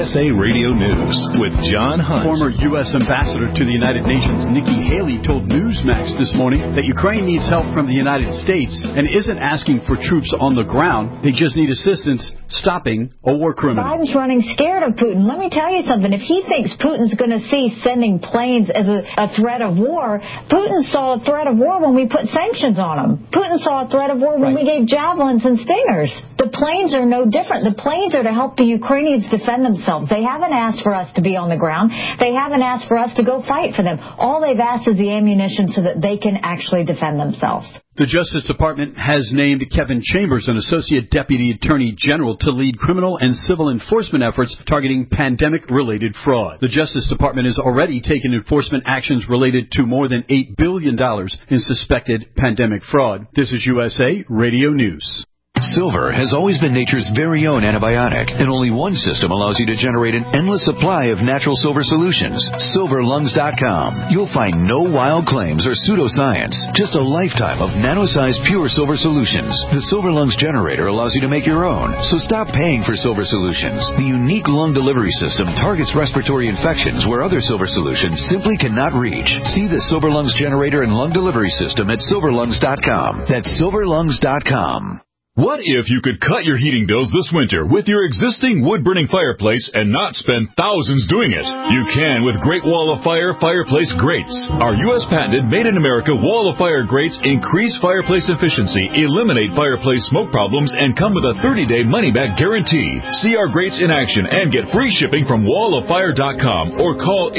USA Radio News with John Hunt. Former U.S. Ambassador to the United Nations Nikki Haley told Newsmax this morning that Ukraine needs help from the United States and isn't asking for troops on the ground. They just need assistance stopping a war criminal. Biden's running scared of Putin. Let me tell you something. If he thinks Putin's going to see sending planes as a threat of war, Putin saw a threat of war when we put sanctions on him. Putin saw a threat of war when we gave javelins and stingers. The planes are no different. The planes are to help the Ukrainians defend themselves. They haven't asked for us to be on the ground. They haven't asked for us to go fight for them. All they've asked is the ammunition so that they can actually defend themselves. The Justice Department has named Kevin Chambers an Associate Deputy Attorney General to lead criminal and civil enforcement efforts targeting pandemic-related fraud. The Justice Department has already taken enforcement actions related to more than $8 billion in suspected pandemic fraud. This is USA Radio News. Silver has always been nature's very own antibiotic, and only one system allows you to generate an endless supply of natural silver solutions. SilverLungs.com. You'll find no wild claims or pseudoscience, just a lifetime of nano-sized pure silver solutions. The Silver Lungs generator allows you to make your own, so stop paying for silver solutions. The unique lung delivery system targets respiratory infections where other silver solutions simply cannot reach. See the Silver Lungs generator and lung delivery system at SilverLungs.com. That's SilverLungs.com. What if you could cut your heating bills this winter with your existing wood-burning fireplace and not spend thousands doing it? You can with Great Wall of Fire fireplace grates. Our U.S. patented made-in-America Wall of Fire grates increase fireplace efficiency, eliminate fireplace smoke problems, and come with a 30-day money-back guarantee. See our grates in action and get free shipping from walloffire.com or call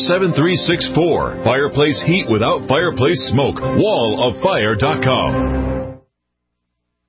800-274-7364. Fireplace heat without fireplace smoke. walloffire.com.